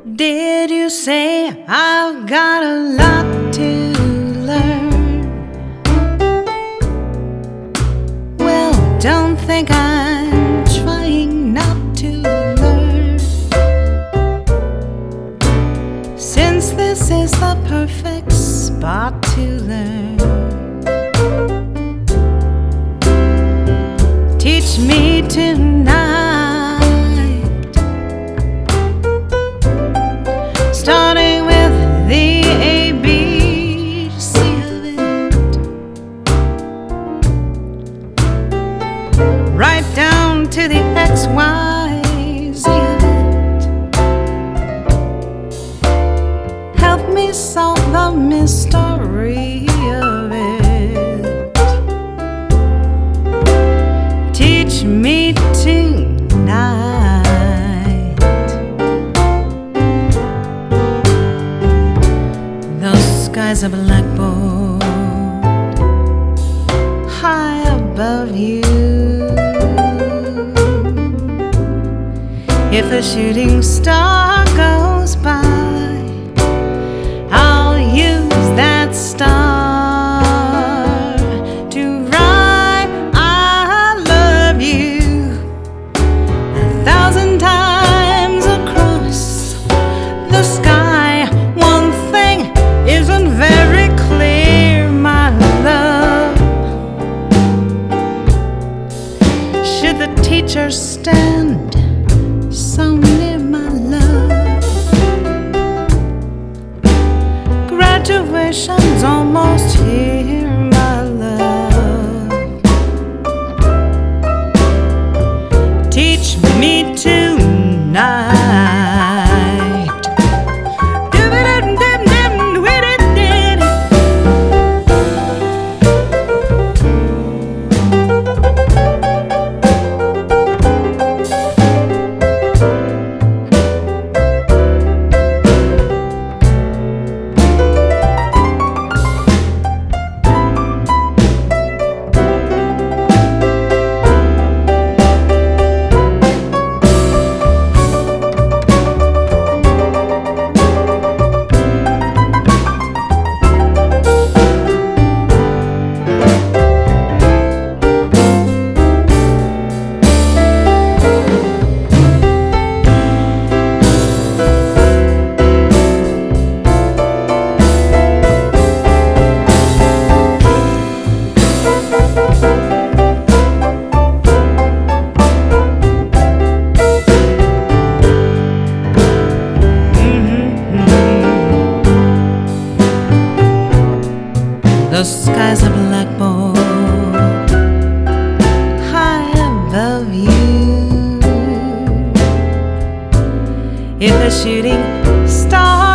Did you say I've got a lot to learn? Well, don't think I'm trying not to learn, since this is the perfect spot to learn. Teach me tonight, starting with the ABC of it, right down to the XYZ of it. Help me solve the mystery of it. Teach me tonight. Sky's a blackboard high above you. If a shooting star goes by, I'll use that star to write I love you 1,000 times across the sky. One thing isn't very clear, my love. Should the teacher stand so near, my love? Graduation's almost here, my love. Teach me tonight. The sky's a blackboard high above you. If a shooting star